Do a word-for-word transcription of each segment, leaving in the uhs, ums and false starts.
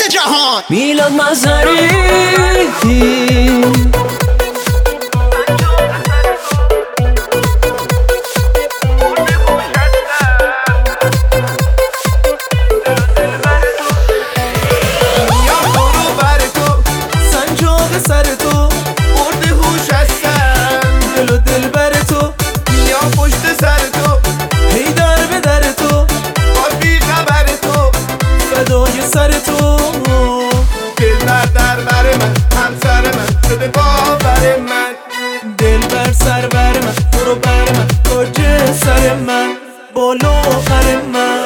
جهان. میلاد مظهری سر تو برده هوش هستن، دل و دل بر تو میام پشت سر تو، هی در به در تو با بی خبر تو فدای سر تو. دل بر در بر من همسر من شده باور من، دل بر سر بر من برو بر من تاج سر من بالا آخر من.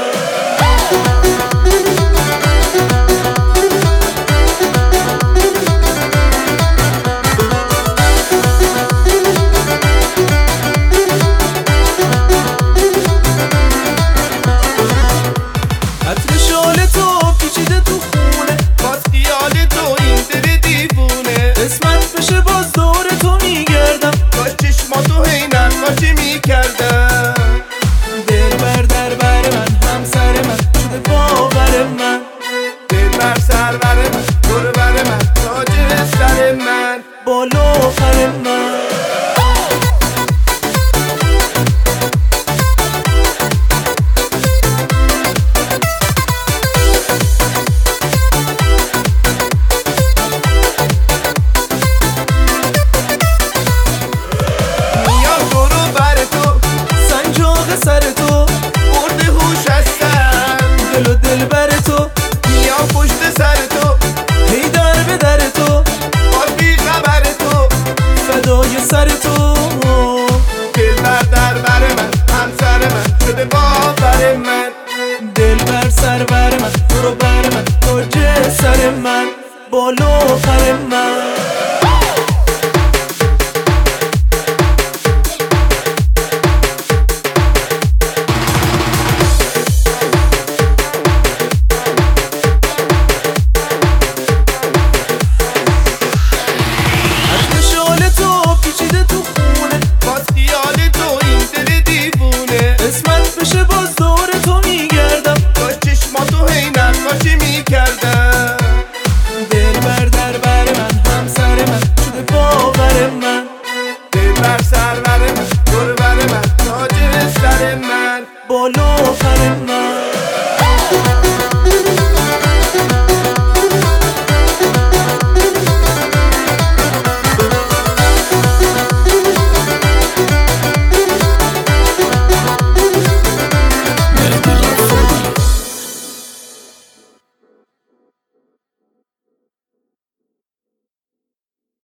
قسمت بشه باز دور تو میگردم، کاش چشماتو هی نقاشی میکردم. دل بر در بر من همسر من شده باور من، دل بر سر بر من دور بر من تاج سر من بالا آخر من. سر تو برده هوش هستن، دل و دل بر تو میام پشت سر تو، هی در به در تو با بی خبر تو فدای سر تو. دل بر در بر من همسر من شده باور من، دل بر سر بر من برو بر من تاج سر من بالا آخر من. قسمت بشه باز دور تو میگردم، کاش چشماتو هی نقاشی میکردم.